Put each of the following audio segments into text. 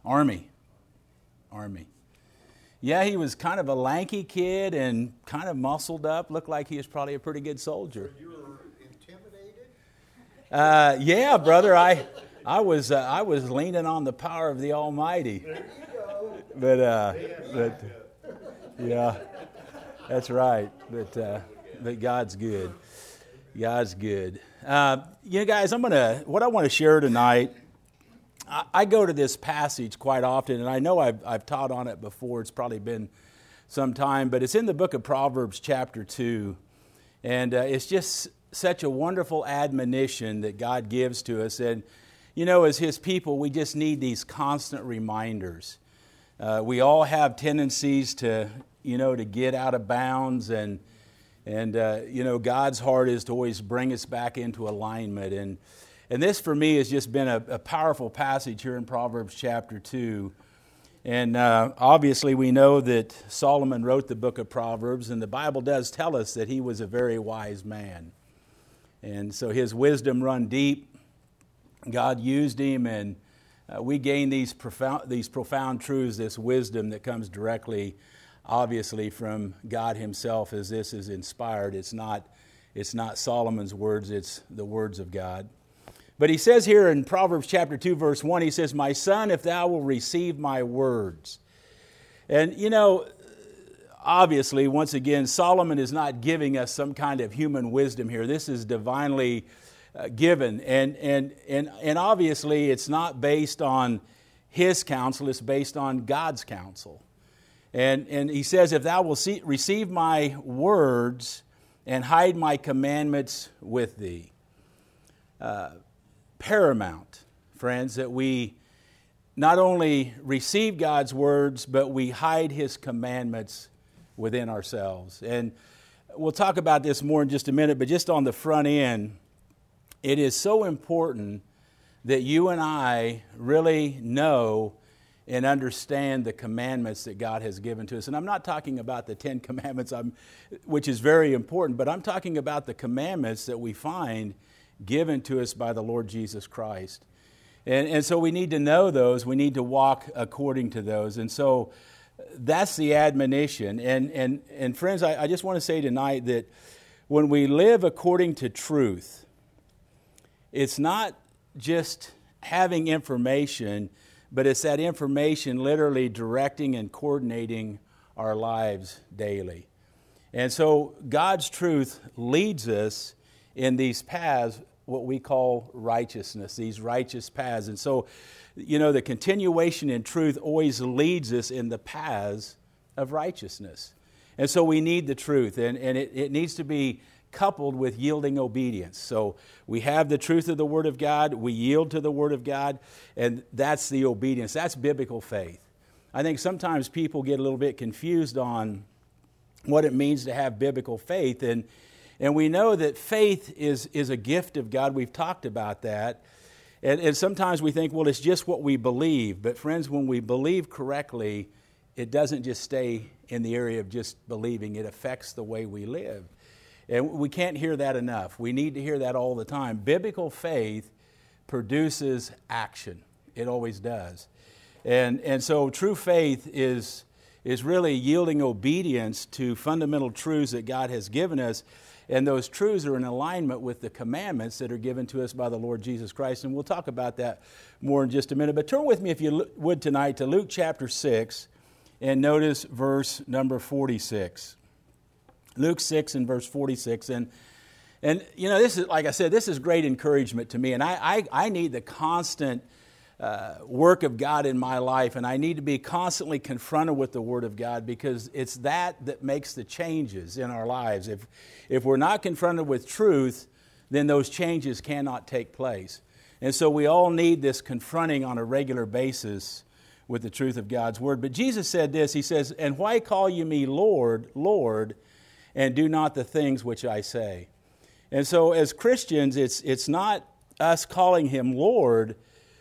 Army. Yeah, he was kind of a lanky kid and kind of muscled up. Looked like he was probably a pretty good soldier. You were intimidated? Yeah, brother. I was leaning on the power of the Almighty. There you go. But yeah, that's right. But God's good. God's good. You know, guys, what I want to share tonight. I go to this passage quite often, and I know I've taught on it before. It's probably been some time, but it's in the book of Proverbs chapter 2. And it's just such a wonderful admonition that God gives to us. And, you know, as His people, we just need these constant reminders. We all have tendencies to get out of bounds. And God's heart is to always bring us back into alignment. And this, for me, has just been a powerful passage here in Proverbs chapter 2. And obviously, we know that Solomon wrote the book of Proverbs, and the Bible does tell us that he was a very wise man. And so his wisdom run deep. God used him, and we gain these profound truths, this wisdom that comes directly, obviously, from God Himself, as this is inspired. It's not Solomon's words, it's the words of God. But he says here in Proverbs chapter 2, verse 1, he says, "My son, if thou will receive my words." And, obviously, once again, Solomon is not giving us some kind of human wisdom here. This is divinely given. And obviously, it's not based on his counsel. It's based on God's counsel. And he says, "If thou wilt receive my words and hide my commandments with thee." Paramount, friends, that we not only receive God's words, but we hide His commandments within ourselves. And we'll talk about this more in just a minute, but just on the front end, it is so important that you and I really know and understand the commandments that God has given to us. And I'm not talking about the 10 Commandments, which is very important, but I'm talking about the commandments that we find given to us by the Lord Jesus Christ. And so we need to know those. We need to walk according to those. And so that's the admonition. And friends, I just want to say tonight that when we live according to truth, it's not just having information, but it's that information literally directing and coordinating our lives daily. And so God's truth leads us in these paths, what we call righteousness, these righteous paths. And so, the continuation in truth always leads us in the paths of righteousness. And so we need the truth, and it needs to be coupled with yielding obedience. So we have the truth of the Word of God, we yield to the Word of God, and that's the obedience. That's biblical faith. I think sometimes people get a little bit confused on what it means to have biblical faith, and we know that faith is a gift of God. We've talked about that. And sometimes we think, well, it's just what we believe. But friends, when we believe correctly, it doesn't just stay in the area of just believing. It affects the way we live. And we can't hear that enough. We need to hear that all the time. Biblical faith produces action. It always does. And so true faith is really yielding obedience to fundamental truths that God has given us. And those truths are in alignment with the commandments that are given to us by the Lord Jesus Christ. And we'll talk about that more in just a minute. But turn with me, if you would, tonight to Luke chapter 6 and notice verse number 46. Luke 6 and verse 46. And this is, like I said, this is great encouragement to me. And I need the constant work of God in my life, and I need to be constantly confronted with the Word of God, because it's that makes the changes in our lives. If we're not confronted with truth, then those changes cannot take place. And so we all need this confronting on a regular basis with the truth of God's Word. But Jesus said this, He says, "And why call you me Lord, Lord, and do not the things which I say?" And so as Christians, it's not us calling Him Lord,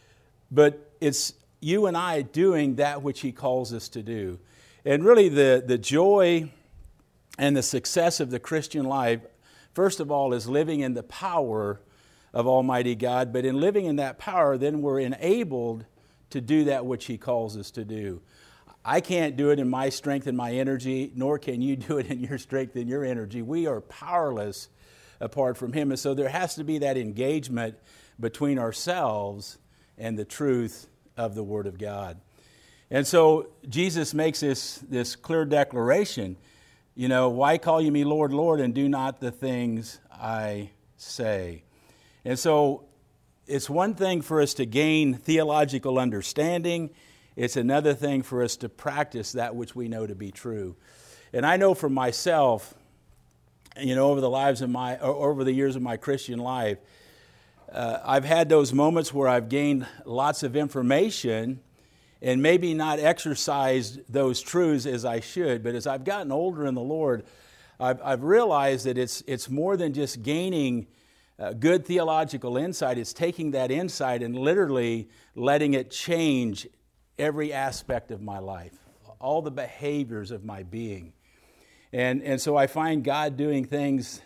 but it's you and I doing that which He calls us to do. And really the joy and the success of the Christian life, first of all, is living in the power of Almighty God. But in living in that power, then we're enabled to do that which he calls us to do. I can't do it in my strength and my energy, nor can you do it in your strength and your energy. We are powerless apart from him. And so there has to be that engagement between ourselves and the truth of the Word of God. And so Jesus makes this clear declaration, why call you me Lord, Lord, and do not the things I say? And so it's one thing for us to gain theological understanding. It's another thing for us to practice that which we know to be true. And I know for myself, over the years of my Christian life, I've had those moments where I've gained lots of information and maybe not exercised those truths as I should. But as I've gotten older in the Lord, I've realized that it's more than just gaining good theological insight. It's taking that insight and literally letting it change every aspect of my life, all the behaviors of my being. And so I find God doing things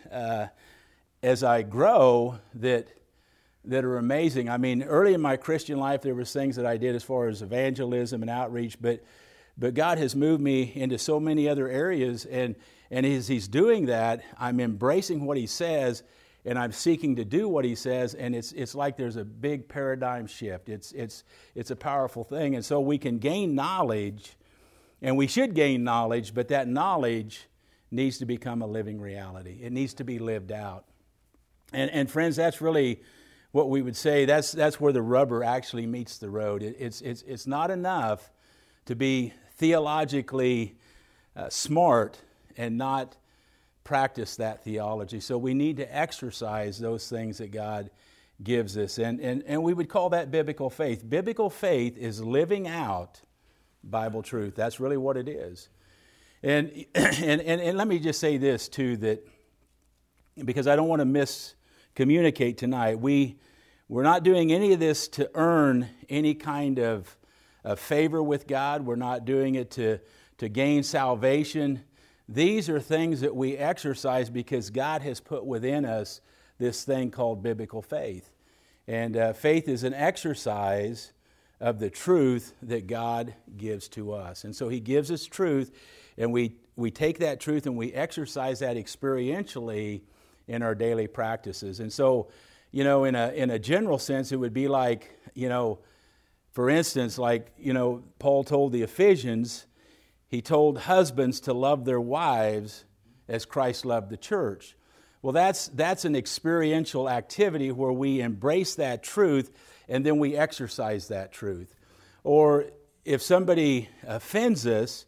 as I grow that are amazing. I mean, early in my Christian life, there was things that I did as far as evangelism and outreach, but God has moved me into so many other areas, and as He's doing that, I'm embracing what He says, and I'm seeking to do what He says, and it's like there's a big paradigm shift. It's a powerful thing, and so we can gain knowledge, and we should gain knowledge, but that knowledge needs to become a living reality. It needs to be lived out. And friends, that's really what we would say. That's where the rubber actually meets the road. It's not enough to be theologically smart and not practice that theology. So we need to exercise those things that God gives us. And we would call that biblical faith. Biblical faith is living out Bible truth. That's really what it is. And let me just say this too, that because I don't want to miscommunicate tonight, we're not doing any of this to earn any kind of favor with God. We're not doing it to gain salvation. These are things that we exercise because God has put within us this thing called biblical faith. And faith is an exercise of the truth that God gives to us. And so He gives us truth, and we take that truth and we exercise that experientially in our daily practices. And so, in a general sense, it would be like, for instance, Paul told the Ephesians, he told husbands to love their wives as Christ loved the church. Well, that's an experiential activity where we embrace that truth and then we exercise that truth. Or if somebody offends us,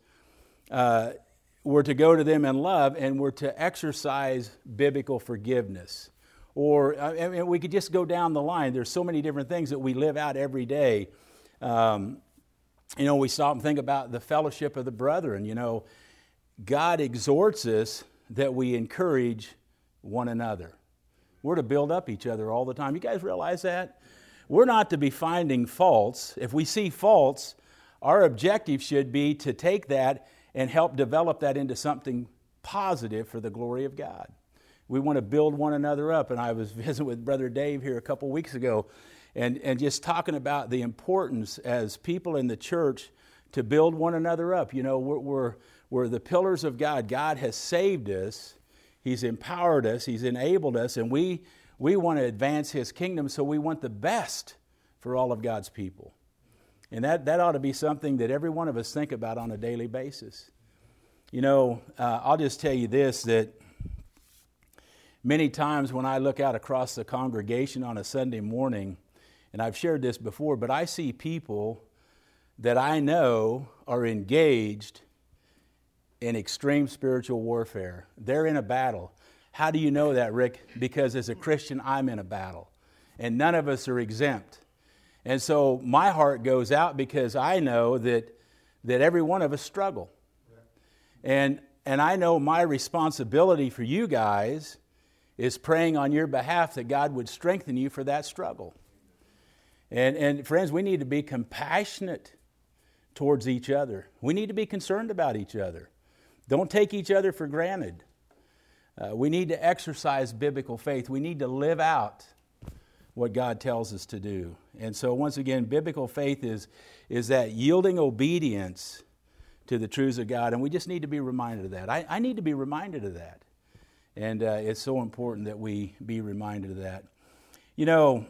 we're to go to them in love and we're to exercise biblical forgiveness. Or we could just go down the line. There's so many different things that we live out every day. We stop and think about the fellowship of the brethren. God exhorts us that we encourage one another. We're to build up each other all the time. You guys realize that? We're not to be finding faults. If we see faults, our objective should be to take that and help develop that into something positive for the glory of God. We want to build one another up. And I was visiting with Brother Dave here a couple weeks ago and just talking about the importance as people in the church to build one another up. We're the pillars of God. God has saved us. He's empowered us. He's enabled us. And we want to advance His kingdom, so we want the best for all of God's people. And that ought to be something that every one of us think about on a daily basis. I'll just tell you this, that many times when I look out across the congregation on a Sunday morning, and I've shared this before, but I see people that I know are engaged in extreme spiritual warfare. They're in a battle. How do you know that, Rick? Because as a Christian, I'm in a battle. And none of us are exempt. And so my heart goes out because I know that every one of us struggle. And I know my responsibility for you guys is praying on your behalf that God would strengthen you for that struggle. And friends, we need to be compassionate towards each other. We need to be concerned about each other. Don't take each other for granted. We need to exercise biblical faith. We need to live out what God tells us to do. And so once again, biblical faith is that yielding obedience to the truths of God, and we just need to be reminded of that. I need to be reminded of that. And it's so important that we be reminded of that. You know,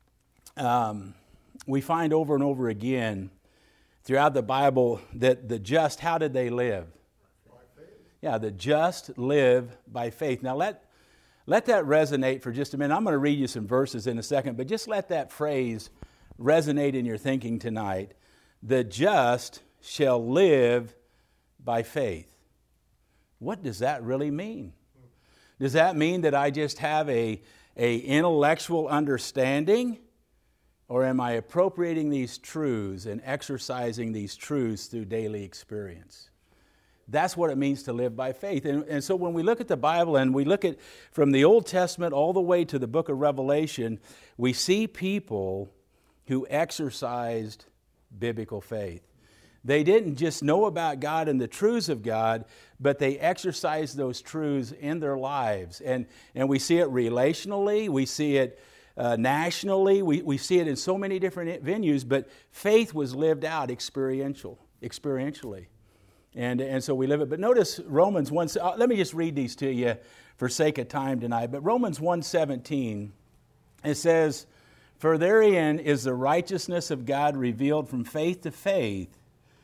we find over and over again throughout the Bible that the just, how did they live? By faith. Yeah, the just live by faith. Now let that resonate for just a minute. I'm going to read you some verses in a second, but just let that phrase resonate in your thinking tonight. The just shall live by faith. What does that really mean? Does that mean that I just have a intellectual understanding? Or am I appropriating these truths and exercising these truths through daily experience? That's what it means to live by faith. And so when we look at the Bible and we look at from the Old Testament all the way to the book of Revelation, we see people who exercised biblical faith. They didn't just know about God and the truths of God, but they exercised those truths in their lives. And we see it relationally, we see it nationally, we see it in so many different venues, but faith was lived out experientially. And so we live it. But notice Romans 1, let me just read these to you for sake of time tonight. But Romans 1:17, it says, "For therein is the righteousness of God revealed from faith to faith,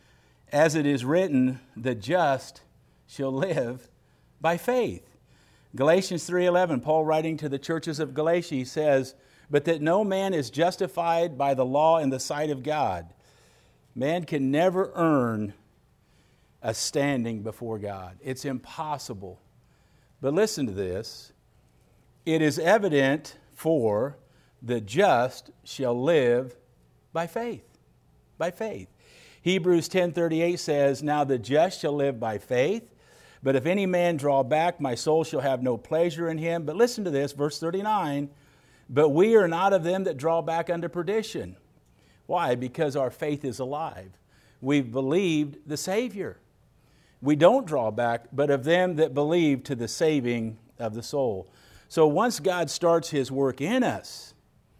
as it is written, the just shall live by faith." Galatians 3:11, Paul writing to the churches of Galatia, he says, "But that no man is justified by the law in the sight of God." Man can never earn a standing before God. It's impossible. But listen to this. It is evident for the just shall live by faith. By faith. Hebrews 10:38 says, "Now the just shall live by faith. But if any man draw back, my soul shall have no pleasure in him." But listen to this, verse 39. "But we are not of them that draw back unto perdition." Why? Because our faith is alive. We've believed the Savior. We don't draw back, but of them that believe to the saving of the soul. So once God starts His work in us,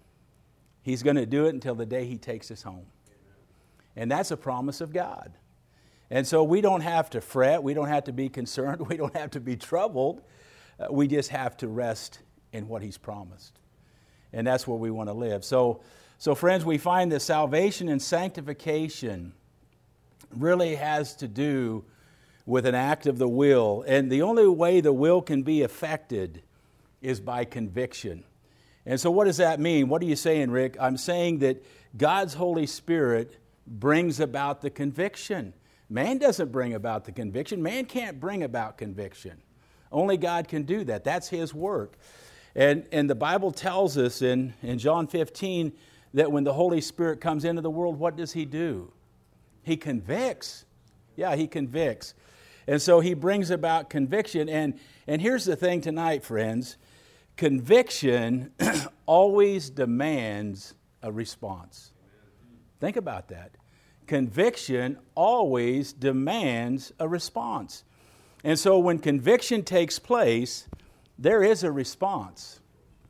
He's going to do it until the day He takes us home. And that's a promise of God. And so we don't have to fret, we don't have to be concerned, we don't have to be troubled. We just have to rest in what He's promised. And that's where we want to live. So friends, we find that salvation and sanctification really has to do with an act of the will. And the only way the will can be affected is by conviction. And so what does that mean? What are you saying, Rick? I'm saying that God's Holy Spirit brings about the conviction. Man doesn't bring about the conviction. Man can't bring about conviction. Only God can do that. That's His work. And the Bible tells us in John 15 that when the Holy Spirit comes into the world, what does He do? He convicts. Yeah, He convicts. And so He brings about conviction. And here's the thing tonight, friends. Conviction always demands a response. Think about that. Conviction always demands a response. And so when conviction takes place, there is a response.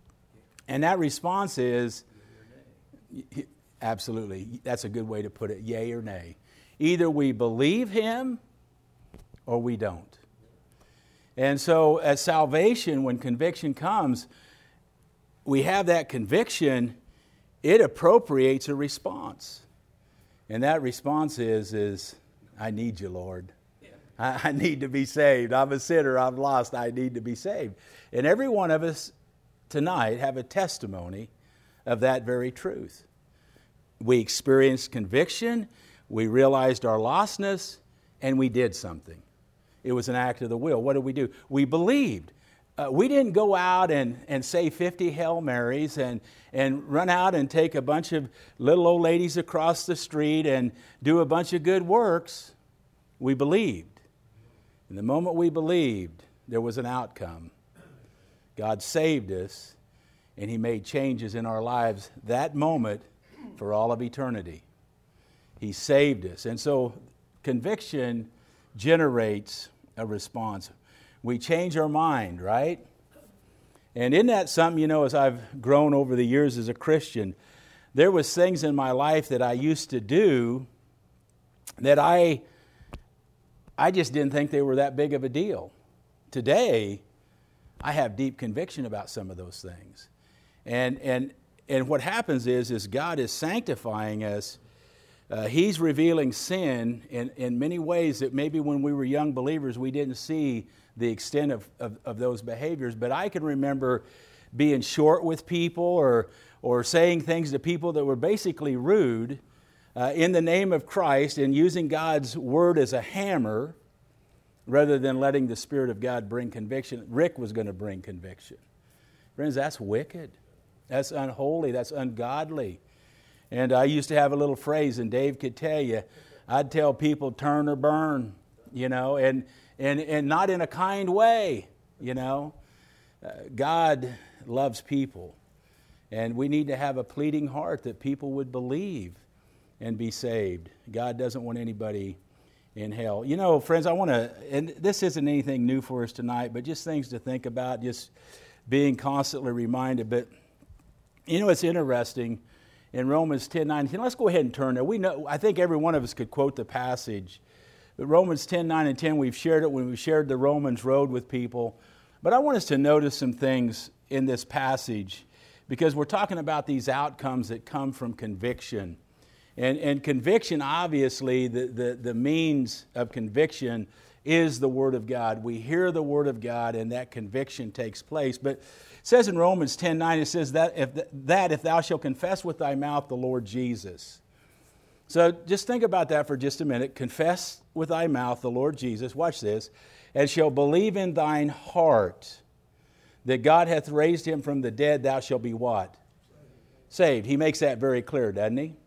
And that response is, absolutely, that's a good way to put it, yay or nay. Either we believe Him or we don't. And so at salvation, when conviction comes, we have that conviction, it appropriates a response. And that response is I need you, Lord. I need to be saved. I'm a sinner. I'm lost. I need to be saved. And every one of us tonight have a testimony of that very truth. We experienced conviction, we realized our lostness, and we did something. It was an act of the will. What did we do? We believed. We didn't go out and say 50 Hail Marys and run out and take a bunch of little old ladies across the street and do a bunch of good works. We believed. And the moment we believed, there was an outcome. God saved us, and He made changes in our lives that moment for all of eternity. He saved us. And so conviction generates a response. We change our mind, right? And isn't that something, as I've grown over the years as a Christian, there was things in my life that I used to do that I just didn't think they were that big of a deal. Today, I have deep conviction about some of those things. And what happens is God is sanctifying us. He's revealing sin in many ways that maybe when we were young believers, we didn't see the extent of those behaviors. But I can remember being short with people or saying things to people that were basically rude in the name of Christ and using God's word as a hammer rather than letting the Spirit of God bring conviction. Rick was going to bring conviction. Friends, that's wicked. That's unholy. That's ungodly. And I used to have a little phrase, and Dave could tell you, I'd tell people turn or burn, and not in a kind way, God loves people. And we need to have a pleading heart that people would believe and be saved. God doesn't want anybody in hell. Friends, I want to, and this isn't anything new for us tonight, but just things to think about, just being constantly reminded. But, it's interesting. In Romans 10:9, let's go ahead and turn there. I think every one of us could quote the passage. But Romans 10:9 and 10, we've shared it when we shared the Romans road with people. But I want us to notice some things in this passage because we're talking about these outcomes that come from conviction. And conviction, obviously, the means of conviction is the Word of God. We hear the Word of God and that conviction takes place. But it says in Romans 10:9, it says that if thou shalt confess with thy mouth the Lord Jesus. So just think about that for just a minute. Confess with thy mouth the Lord Jesus, watch this, and shalt believe in thine heart that God hath raised him from the dead, thou shalt be what? Saved. He makes that very clear, doesn't he?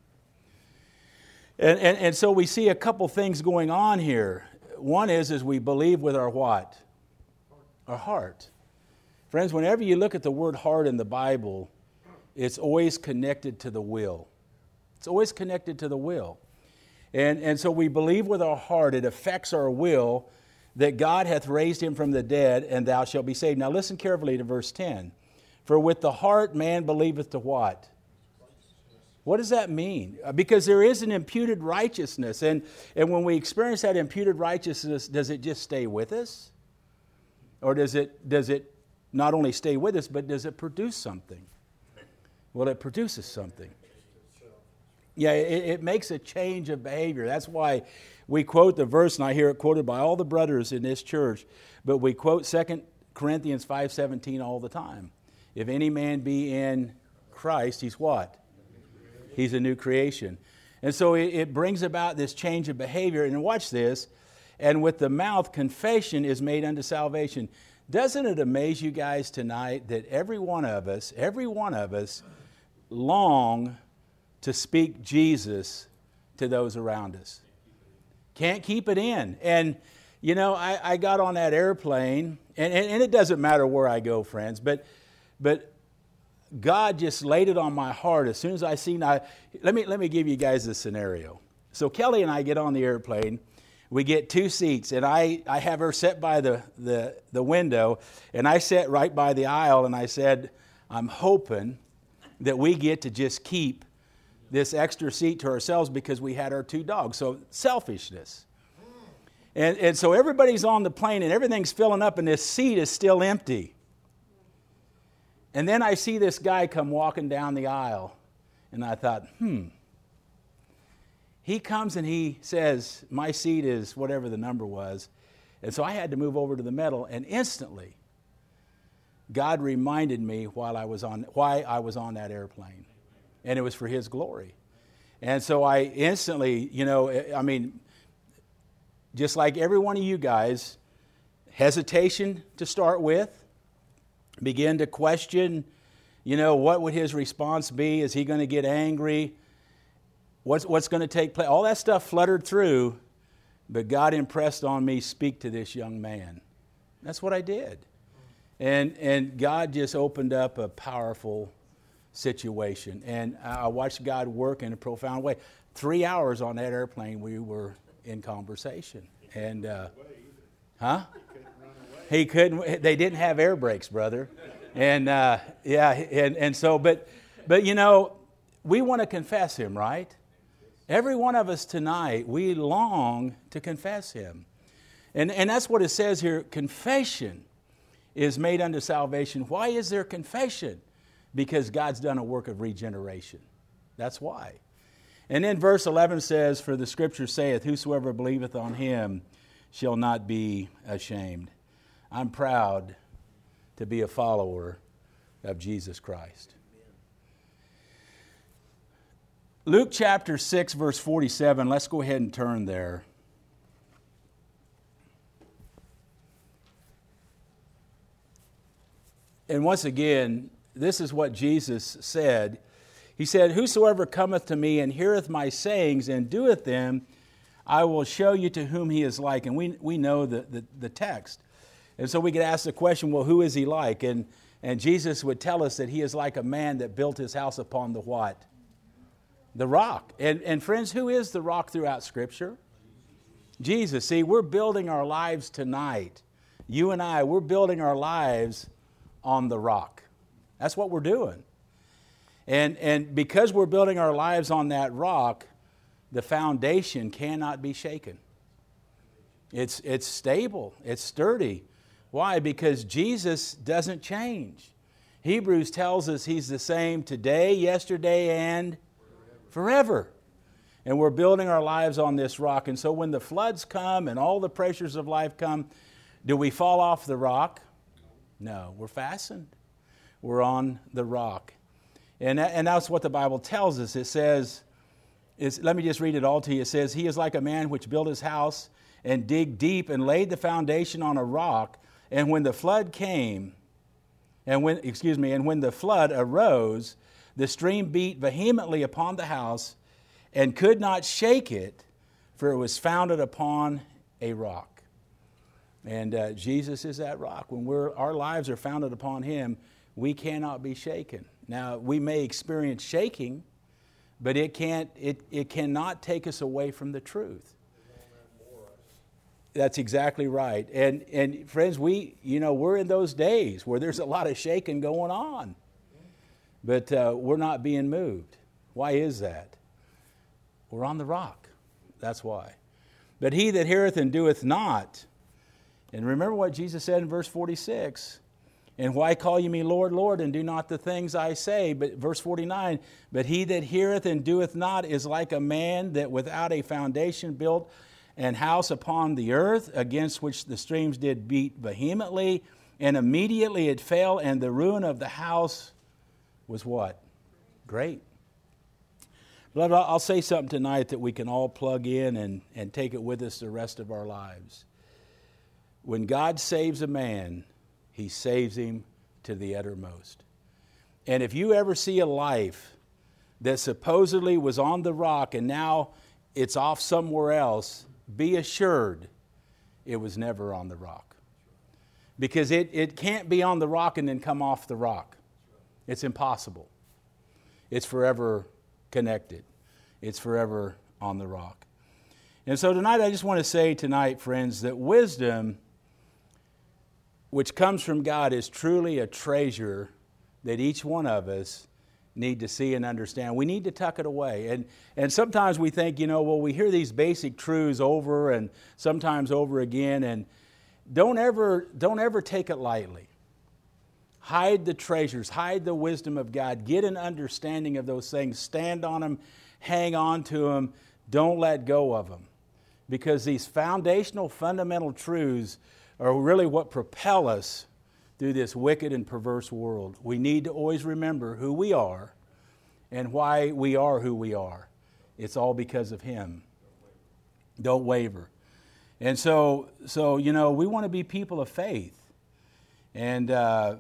And so we see a couple things going on here. One is we believe with our what? Our heart. Friends, whenever you look at the word heart in the Bible, it's always connected to the will. It's always connected to the will. And so we believe with our heart, it affects our will, that God hath raised him from the dead, and thou shalt be saved. Now listen carefully to verse 10. For with the heart man believeth to what? What does that mean? Because there is an imputed righteousness. And when we experience that imputed righteousness, does it just stay with us? Or does it not only stay with us, but does it produce something? Well, it produces something. Yeah, it makes a change of behavior. That's why we quote the verse, and I hear it quoted by all the brothers in this church, but we quote 2 Corinthians 5:17 all the time. If any man be in Christ, he's what? He's a new creation. And so it brings about this change of behavior. And watch this. And with the mouth, confession is made unto salvation. Doesn't it amaze you guys tonight that every one of us long to speak Jesus to those around us? Can't keep it in. And, I got on that airplane, and it doesn't matter where I go, friends, but God just laid it on my heart as soon as I seen. Let me give you guys a scenario. So Kelly and I get on the airplane. We get two seats, and I have her sit by the window, and I sat right by the aisle, and I said, I'm hoping that we get to just keep this extra seat to ourselves because we had our two dogs. So selfishness. And so everybody's on the plane, and everything's filling up, and this seat is still empty. And then I see this guy come walking down the aisle, and I thought, He comes and he says, my seat is whatever the number was. And so I had to move over to the middle, and instantly, God reminded me why I was on that airplane. And it was for His glory. And so I instantly, just like every one of you guys, hesitation to start with, begin to question, what would his response be? Is he going to get angry? What's going to take place? All that stuff fluttered through, but God impressed on me, speak to this young man. That's what I did. And God just opened up a powerful situation. And I watched God work in a profound way. 3 hours on that airplane, we were in conversation. And, He couldn't. They didn't have air brakes, brother. And and so, but you know, we want to confess him, right? Every one of us tonight, we long to confess him. And that's what it says here. Confession is made unto salvation. Why is there confession? Because God's done a work of regeneration. That's why. And then verse 11 says, for the scripture saith, whosoever believeth on him shall not be ashamed. I'm proud to be a follower of Jesus Christ. Luke chapter 6, verse 47. Let's go ahead and turn there. And once again, this is what Jesus said. He said, whosoever cometh to me and heareth my sayings and doeth them, I will show you to whom he is like. And we know the text. And so we could ask the question, well, who is he like? And Jesus would tell us that he is like a man that built his house upon the what? The rock. And friends, who is the rock throughout Scripture? Jesus. See, we're building our lives tonight. You and I, we're building our lives on the rock. That's what we're doing. And because we're building our lives on that rock, the foundation cannot be shaken. It's stable. It's sturdy. Why? Because Jesus doesn't change. Hebrews tells us he's the same today, yesterday, and forever. And we're building our lives on this rock. And so when the floods come and all the pressures of life come, do we fall off the rock? No, we're fastened. We're on the rock. And that's what the Bible tells us. It says, let me just read it all to you. It says, he is like a man which built his house and digged deep and laid the foundation on a rock. And when the flood came, and when the flood arose, the stream beat vehemently upon the house and could not shake it, for it was founded upon a rock. And Jesus is that rock. When our lives are founded upon him, we cannot be shaken. Now, we may experience shaking, but it cannot take us away from the truth. That's exactly right. And friends, we're in those days where there's a lot of shaking going on. But we're not being moved. Why is that? We're on the rock. That's why. But he that heareth and doeth not, and remember what Jesus said in verse 46, and why call ye me Lord, Lord, and do not the things I say? But verse 49, but he that heareth and doeth not is like a man that without a foundation built an house upon the earth, against which the streams did beat vehemently, and immediately it fell, and the ruin of the house was what? Great. Beloved, I'll say something tonight that we can all plug in and take it with us the rest of our lives. When God saves a man, he saves him to the uttermost. And if you ever see a life that supposedly was on the rock and now it's off somewhere else, be assured it was never on the rock. Because it can't be on the rock and then come off the rock. It's impossible. It's forever connected. It's forever on the rock. And so tonight, I just want to say tonight, friends, that wisdom, which comes from God, is truly a treasure that each one of us need to see and understand. We need to tuck it away. And sometimes we think, we hear these basic truths over and sometimes over again, and don't ever take it lightly. Hide the treasures, hide the wisdom of God, get an understanding of those things, stand on them, hang on to them, don't let go of them. Because these foundational, fundamental truths are really what propel us through this wicked and perverse world. We need to always remember who we are and why we are who we are. It's all because of him. Don't waver. And so we want to be people of faith. And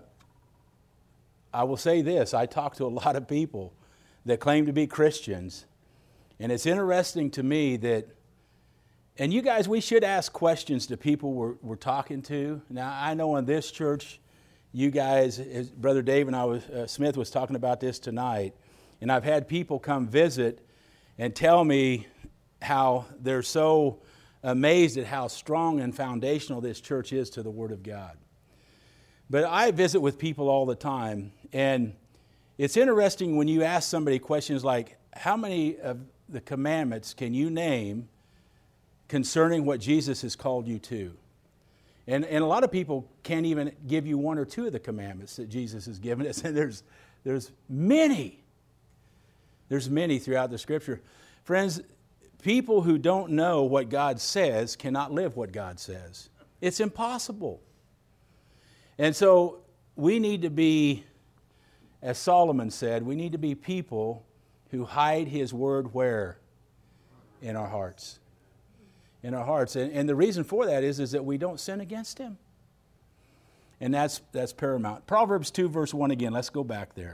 I will say this, I talk to a lot of people that claim to be Christians, and it's interesting to me that, and you guys, we should ask questions to people we're talking to. Now, I know in this church, you guys, Brother Dave and Smith was talking about this tonight, and I've had people come visit and tell me how they're so amazed at how strong and foundational this church is to the Word of God. But I visit with people all the time, and it's interesting when you ask somebody questions like, how many of the commandments can you name concerning what Jesus has called you to? And a lot of people can't even give you one or two of the commandments that Jesus has given us. And there's many. There's many throughout the Scripture. Friends, people who don't know what God says cannot live what God says. It's impossible. And so we need to be, as Solomon said, we need to be people who hide His word where? In our hearts. In our hearts. And the reason for that is that we don't sin against Him. And that's paramount. Proverbs 2 verse 1 again. Let's go back there.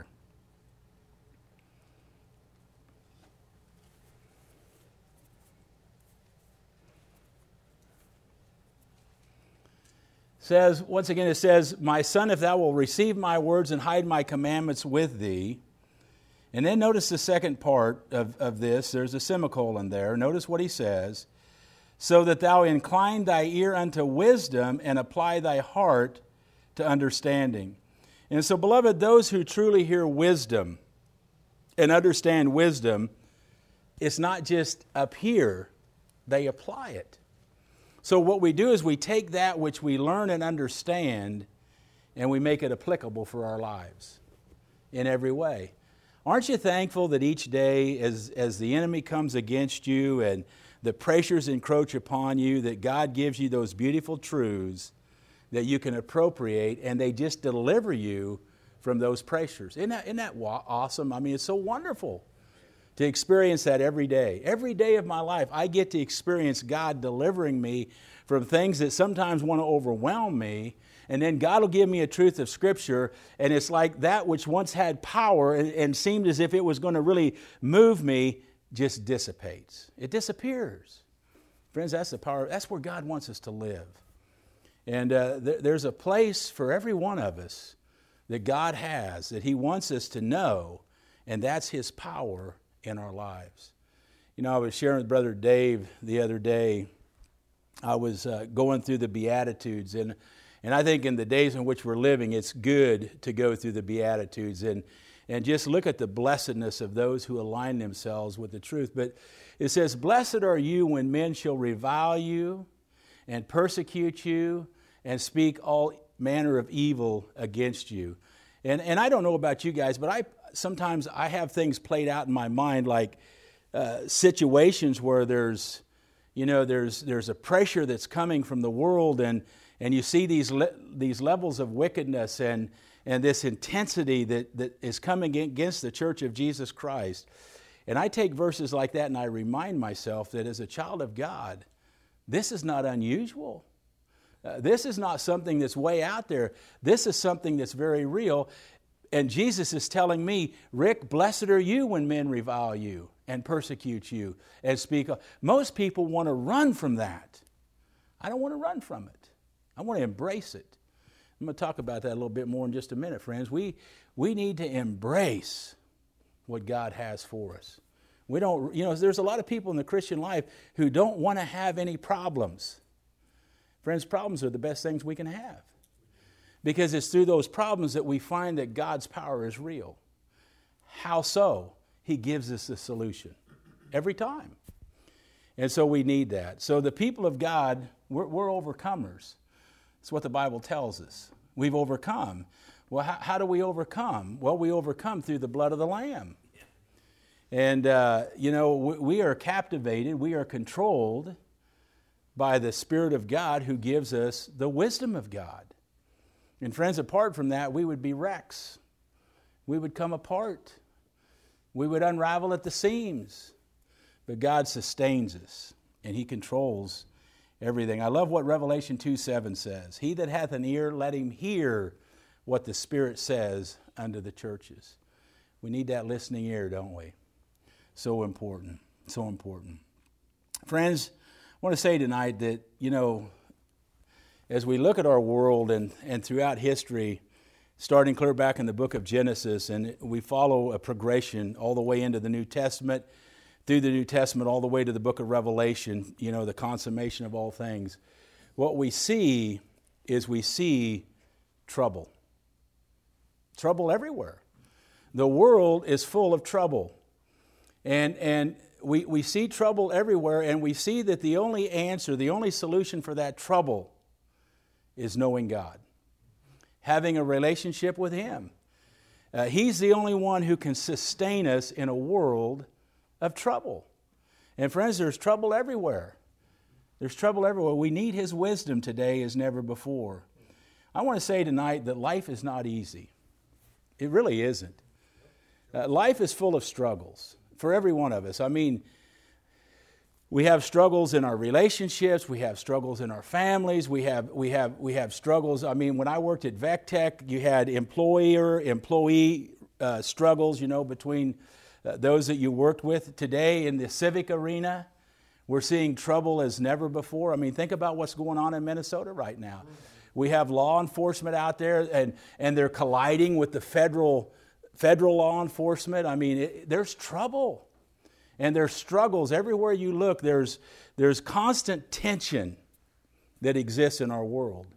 Once again, it says, my son, if thou wilt receive my words and hide my commandments with thee. And then notice the second part of this. There's a semicolon there. Notice what he says. So that thou incline thy ear unto wisdom and apply thy heart to understanding. And so, beloved, those who truly hear wisdom and understand wisdom, it's not just up here, they apply it. So what we do is we take that which we learn and understand and we make it applicable for our lives in every way. Aren't you thankful that each day as the enemy comes against you and the pressures encroach upon you, that God gives you those beautiful truths that you can appropriate and they just deliver you from those pressures? Isn't that awesome? I mean, it's so wonderful to experience that every day. Every day of my life, I get to experience God delivering me from things that sometimes want to overwhelm me. And then God will give me a truth of Scripture, and it's like that which once had power and seemed as if it was going to really move me just dissipates. It disappears. Friends, that's the power. That's where God wants us to live. And there's a place for every one of us that God has, that He wants us to know, and that's His power in our lives. You know, I was sharing with Brother Dave the other day. I was going through the Beatitudes, and I think in the days in which we're living, it's good to go through the Beatitudes and just look at the blessedness of those who align themselves with the truth. But it says, blessed are you when men shall revile you and persecute you and speak all manner of evil against you. And I don't know about you guys, but sometimes I have things played out in my mind, like situations where there's a pressure that's coming from the world, and you see these levels of wickedness and this intensity that is coming against the church of Jesus Christ. And I take verses like that and I remind myself that as a child of God, this is not unusual. This is not something that's way out there. This is something that's very real. And Jesus is telling me, Rick, blessed are you when men revile you and persecute you and speak. Most people want to run from that. I don't want to run from it. I want to embrace it. I'm going to talk about that a little bit more in just a minute, friends. We need to embrace what God has for us. We don't, there's a lot of people in the Christian life who don't want to have any problems. Friends, problems are the best things we can have, because it's through those problems that we find that God's power is real. How so? He gives us the solution every time. And so we need that. So the people of God, we're overcomers. That's what the Bible tells us. We've overcome. Well, how do we overcome? Well, we overcome through the blood of the Lamb. And, we are captivated, we are controlled by the Spirit of God who gives us the wisdom of God. And friends, apart from that, we would be wrecks. We would come apart. We would unravel at the seams. But God sustains us, and He controls everything. I love what Revelation 2:7 says. He that hath an ear, let him hear what the Spirit says unto the churches. We need that listening ear, don't we? So important, so important. Friends, I want to say tonight that, as we look at our world and throughout history, starting clear back in the book of Genesis, and we follow a progression all the way into the New Testament, through the New Testament, all the way to the book of Revelation, the consummation of all things. What we see is Trouble. Trouble everywhere. The world is full of trouble. And we see trouble everywhere, and we see that the only answer, the only solution for that trouble is knowing God, having a relationship with Him. He's the only one who can sustain us in a world of trouble. And friends, there's trouble everywhere. There's trouble everywhere. We need His wisdom today as never before. I want to say tonight that life is not easy. It really isn't. Life is full of struggles for every one of us. I mean, we have struggles in our relationships. We have struggles in our families. We have struggles. I mean, when I worked at VecTech, you had employee struggles, between those that you worked with. Today in the civic arena, we're seeing trouble as never before. I mean, think about what's going on in Minnesota right now. We have law enforcement out there, and they're colliding with the federal law enforcement. I mean, there's trouble. And there's struggles. Everywhere you look, there's constant tension that exists in our world.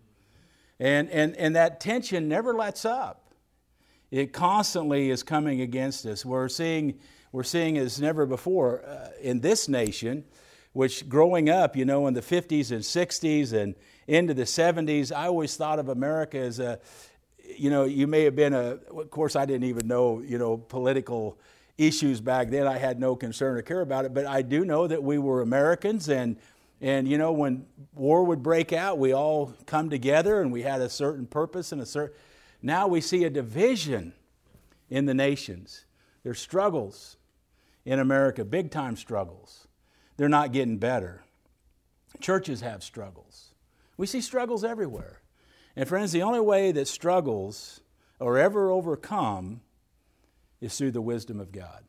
And that tension never lets up. It constantly is coming against us. We're seeing as never before in this nation, which growing up, in the 50s and 60s and into the 70s, I always thought of America as you may have been of course I didn't even know, political issues back then. I had no concern or care about it, but I do know that we were Americans, and when war would break out, we all come together and we had a certain purpose and now we see a division in the nations. There's struggles in America, big time struggles. They're not getting better. Churches have struggles. We see struggles everywhere. And friends, the only way that struggles are ever overcome is through the wisdom of God.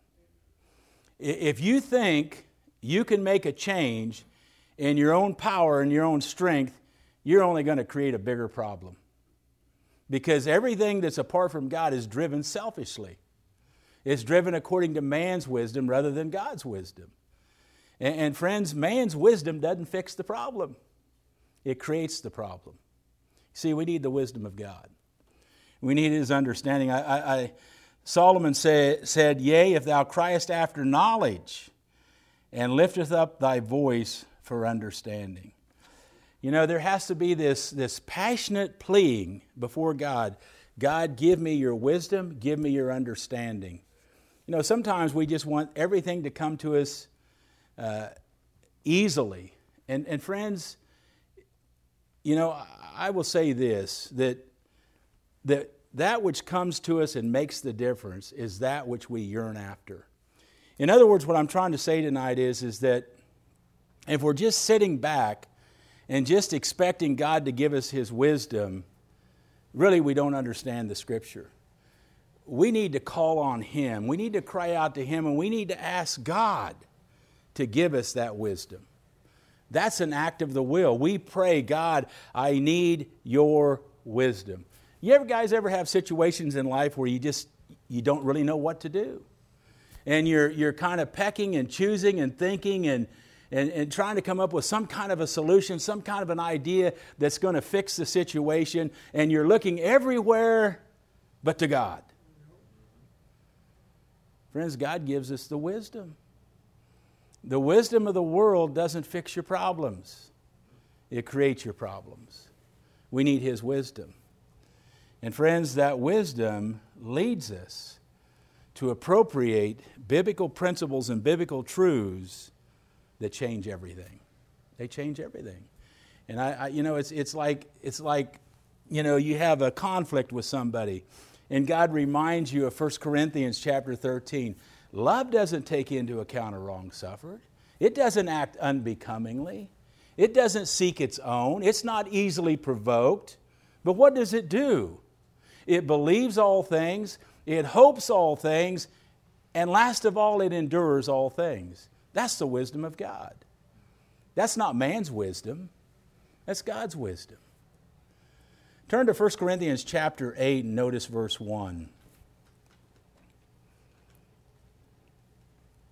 If you think you can make a change in your own power and your own strength, you're only going to create a bigger problem. Because everything that's apart from God is driven selfishly. It's driven according to man's wisdom rather than God's wisdom. And friends, man's wisdom doesn't fix the problem. It creates the problem. See, we need the wisdom of God. We need His understanding. Solomon said, "Yea, if thou criest after knowledge, and lifteth up thy voice for understanding." There has to be this passionate pleading before God. God, give me your wisdom, give me your understanding. Sometimes we just want everything to come to us easily. And friends, I will say this, that which comes to us and makes the difference is that which we yearn after. In other words, what I'm trying to say tonight is that if we're just sitting back and just expecting God to give us His wisdom, really we don't understand the Scripture. We need to call on Him. We need to cry out to Him, and we need to ask God to give us that wisdom. That's an act of the will. We pray, God, I need your wisdom. You guys ever have situations in life where you don't really know what to do? And you're kind of pecking and choosing and thinking and trying to come up with some kind of a solution, some kind of an idea that's going to fix the situation, and you're looking everywhere but to God. Friends, God gives us the wisdom. The wisdom of the world doesn't fix your problems. It creates your problems. We need His wisdom. And friends, that wisdom leads us to appropriate biblical principles and biblical truths that change everything. They change everything. And it's like you have a conflict with somebody, and God reminds you of 1 Corinthians chapter 13. Love doesn't take into account a wrong suffered. It doesn't act unbecomingly. It doesn't seek its own. It's not easily provoked. But what does it do? It believes all things. It hopes all things. And last of all, it endures all things. That's the wisdom of God. That's not man's wisdom. That's God's wisdom. Turn to 1 Corinthians chapter 8 and notice verse 1.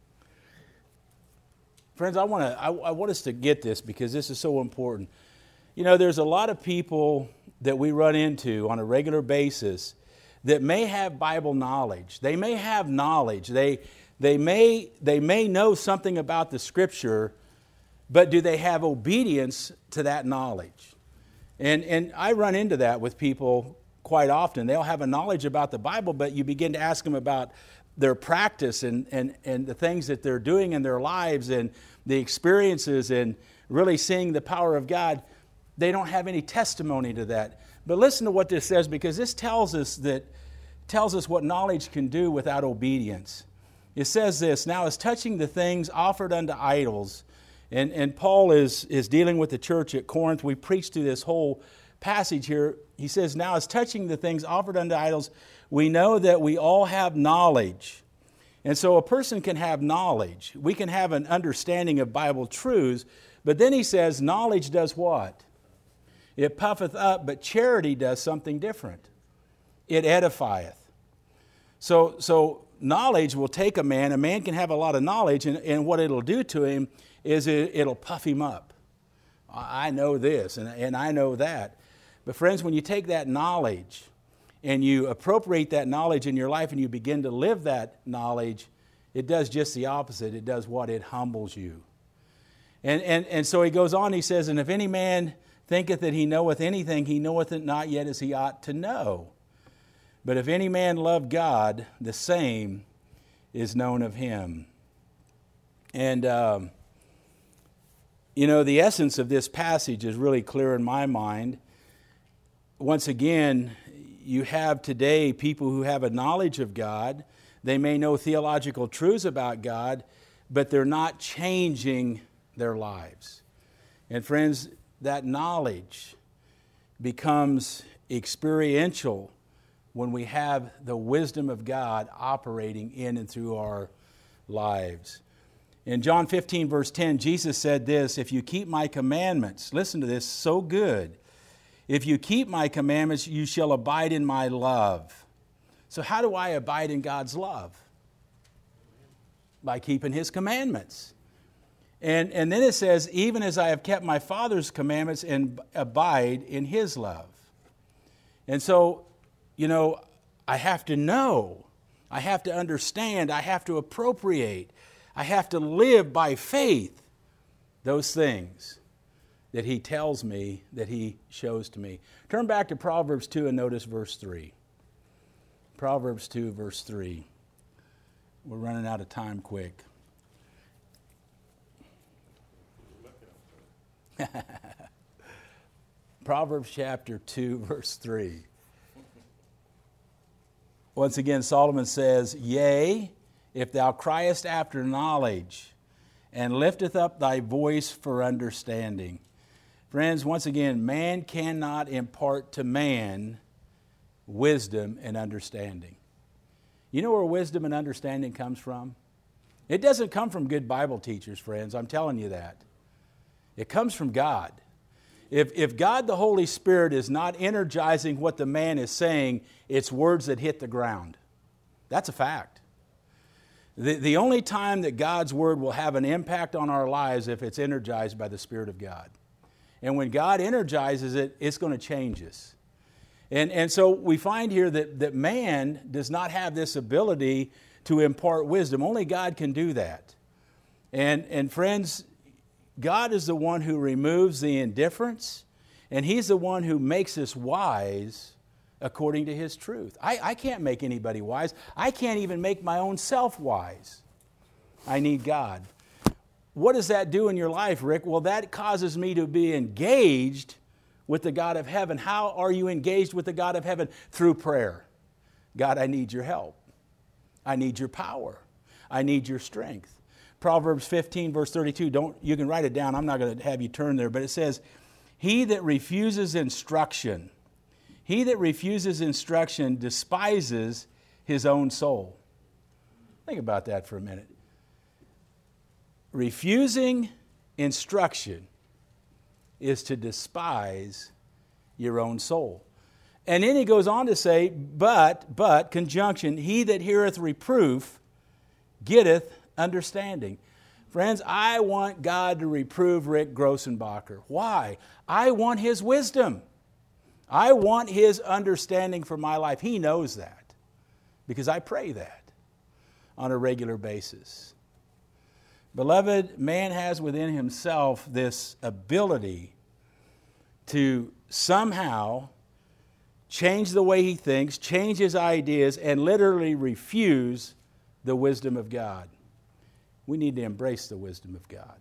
Friends, I want us to get this because this is so important. You know, there's a lot of people that we run into on a regular basis that may have Bible knowledge. They may have knowledge. They may know something about the Scripture, but do they have obedience to that knowledge? And I run into that with people quite often. They'll have a knowledge about the Bible, but you begin to ask them about their practice and the things that they're doing in their lives and the experiences and really seeing the power of God. They don't have any testimony to that. But listen to what this says, because this tells us what knowledge can do without obedience. It says this, now as touching the things offered unto idols, and Paul is dealing with the church at Corinth. We preached through this whole passage here. He says, now as touching the things offered unto idols, we know that we all have knowledge. And so a person can have knowledge. We can have an understanding of Bible truths. But then he says, knowledge does what? It puffeth up, but charity does something different. It edifieth. So knowledge will take a man. A man can have a lot of knowledge, and what it'll do to him is it'll puff him up. I know this, and I know that. But friends, when you take that knowledge and you appropriate that knowledge in your life and you begin to live that knowledge, it does just the opposite. It does what? It humbles you. And so he goes on, he says, and if any man thinketh that he knoweth anything, he knoweth it not yet as he ought to know. But if any man love God, the same is known of him. And, the essence of this passage is really clear in my mind. Once again, you have today people who have a knowledge of God. They may know theological truths about God, but they're not changing their lives. And friends, that knowledge becomes experiential when we have the wisdom of God operating in and through our lives. In John 15, verse 10, Jesus said this, if you keep my commandments, listen to this, so good. If you keep my commandments, you shall abide in my love. So how do I abide in God's love? By keeping His commandments. And then it says, even as I have kept my Father's commandments and abide in His love. And so, I have to know, I have to understand, I have to appropriate, I have to live by faith those things that He tells me, that He shows to me. Turn back to Proverbs 2 and notice verse 3. Proverbs 2, verse 3. We're running out of time quick. Proverbs chapter 2, verse 3. Once again, Solomon says, yea, if thou criest after knowledge, and lifteth up thy voice for understanding. Friends, once again, man cannot impart to man wisdom and understanding. You know where wisdom and understanding comes from? It doesn't come from good Bible teachers, friends. I'm telling you that. It comes from God. If God the Holy Spirit is not energizing what the man is saying, it's words that hit the ground. That's a fact. The only time that God's Word will have an impact on our lives if it's energized by the Spirit of God. And when God energizes it, it's going to change us. And so we find here that man does not have this ability to impart wisdom. Only God can do that. And friends, God is the one who removes the indifference, and He's the one who makes us wise according to His truth. I can't make anybody wise. I can't even make my own self wise. I need God. What does that do in your life, Rick? Well, that causes me to be engaged with the God of heaven. How are you engaged with the God of heaven? Through prayer. God, I need your help. I need your power. I need your strength. Proverbs 15, verse 32, you can write it down. I'm not going to have you turn there, but it says, he that refuses instruction despises his own soul. Think about that for a minute. Refusing instruction is to despise your own soul. And then he goes on to say, but, conjunction, he that heareth reproof getteth understanding. Friends, I want God to reprove Rick Grossenbacher. Why? I want his wisdom. I want his understanding for my life. He knows that because I pray that on a regular basis. Beloved, man has within himself this ability to somehow change the way he thinks, change his ideas, and literally refuse the wisdom of God. We need to embrace the wisdom of God.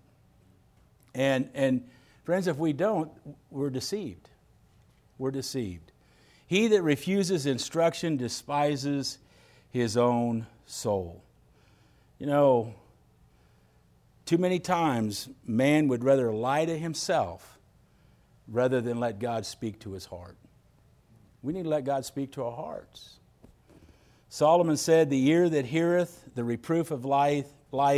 And friends, if we don't, we're deceived. We're deceived. He that refuses instruction despises his own soul. You know, too many times man would rather lie to himself rather than let God speak to his heart. We need to let God speak to our hearts. Solomon said, the ear that heareth the reproof of life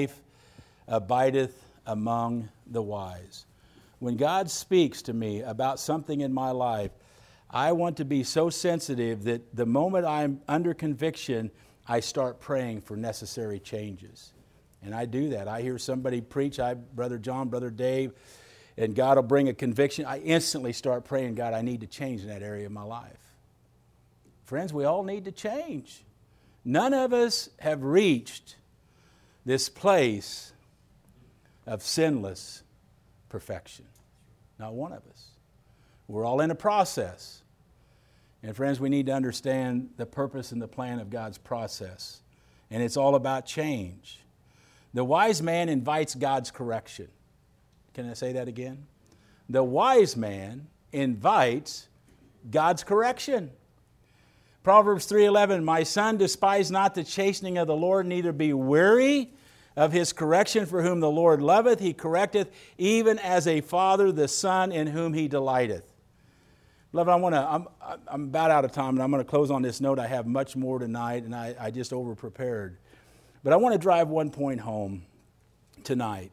abideth among the wise. When God speaks to me about something in my life, I want to be so sensitive that the moment I'm under conviction, I start praying for necessary changes. And I do that. I hear somebody preach, Brother John, Brother Dave, and God will bring a conviction. I instantly start praying, God, I need to change in that area of my life. Friends, we all need to change. None of us have reached this place of sinless perfection. Not one of us. We're all in a process. And friends, we need to understand the purpose and the plan of God's process. And it's all about change. The wise man invites God's correction. Can I say that again? The wise man invites God's correction. Proverbs 3:11, my son, despise not the chastening of the Lord, neither be weary of his correction, for whom the Lord loveth, he correcteth, even as a father the son in whom he delighteth. Beloved, I'm about out of time, and I'm going to close on this note. I have much more tonight, and I just over-prepared. But I want to drive one point home tonight.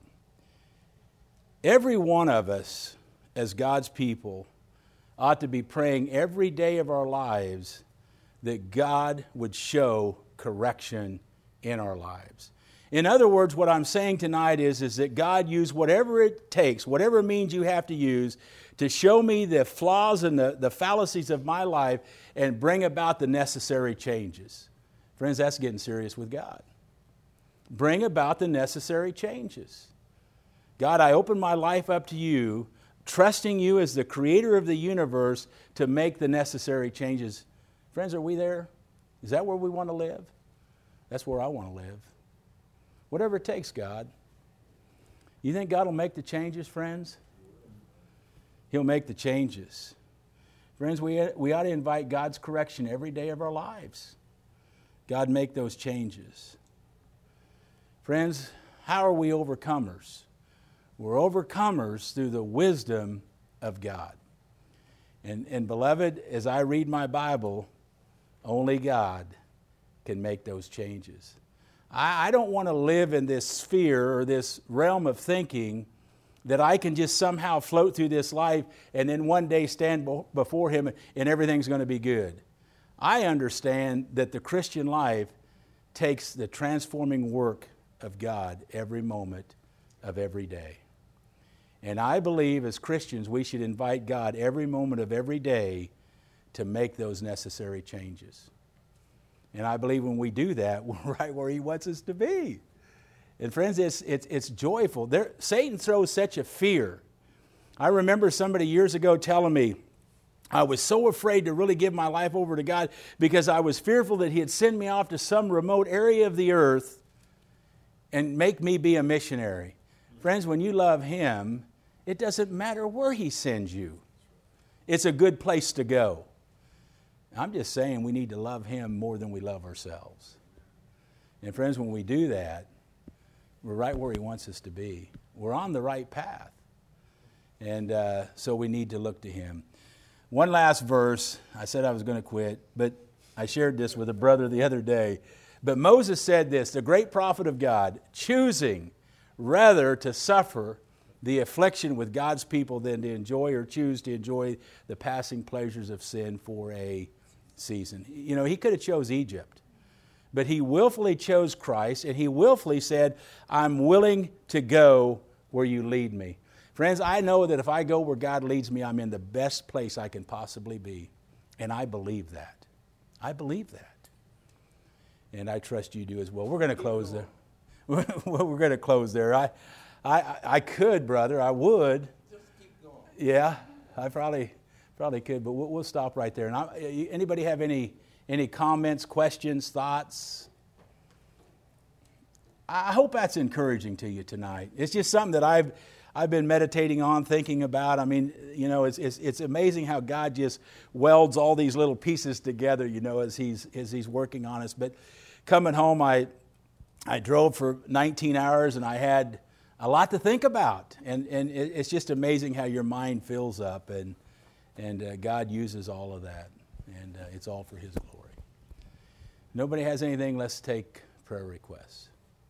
Every one of us, as God's people, ought to be praying every day of our lives that God would show correction in our lives. In other words, what I'm saying tonight is that God use whatever it takes, whatever means you have to use to show me the flaws and the fallacies of my life and bring about the necessary changes. Friends, that's getting serious with God. Bring about the necessary changes. God, I open my life up to you, trusting you as the creator of the universe to make the necessary changes. Friends, are we there? Is that where we want to live? That's where I want to live. Whatever it takes, God. You think God will make the changes, friends? He'll make the changes. Friends, we ought to invite God's correction every day of our lives. God, make those changes. Friends, how are we overcomers? We're overcomers through the wisdom of God. And beloved, as I read my Bible, only God can make those changes. I don't want to live in this sphere or this realm of thinking that I can just somehow float through this life and then one day stand before Him and everything's going to be good. I understand that the Christian life takes the transforming work of God every moment of every day. And I believe as Christians we should invite God every moment of every day to make those necessary changes. And I believe when we do that, we're right where He wants us to be. And friends, it's joyful. Satan throws such a fear. I remember somebody years ago telling me, I was so afraid to really give my life over to God because I was fearful that He'd send me off to some remote area of the earth and make me be a missionary. Friends, when you love Him, it doesn't matter where He sends you. It's a good place to go. I'm just saying we need to love Him more than we love ourselves. And friends, when we do that, we're right where He wants us to be. We're on the right path. And so we need to look to Him. One last verse. I said I was going to quit, but I shared this with a brother the other day. But Moses said this, the great prophet of God, choosing rather to suffer the affliction with God's people than to enjoy or choose to enjoy the passing pleasures of sin for a season. You know, he could have chose Egypt. but he willfully chose Christ, and he willfully said, I'm willing to go where you lead me. Friends, I know that if I go where God leads me, I'm in the best place I can possibly be. And I believe that. I believe that. And I trust you do as well. We're going to close there. We're going to close there. I could, brother. I would. Just keep going. Yeah, I probably could, but we'll stop right there. And anybody have any comments, questions, thoughts? I hope that's encouraging to you tonight. It's just something that I've been meditating on, thinking about. I mean, you know, it's amazing how God just welds all these little pieces together, you know, as He's working on us. But coming home, I drove for 19 hours, and I had a lot to think about. And it's just amazing how your mind fills up, and God uses all of that, and it's all for His glory. Nobody has anything? Let's take prayer requests.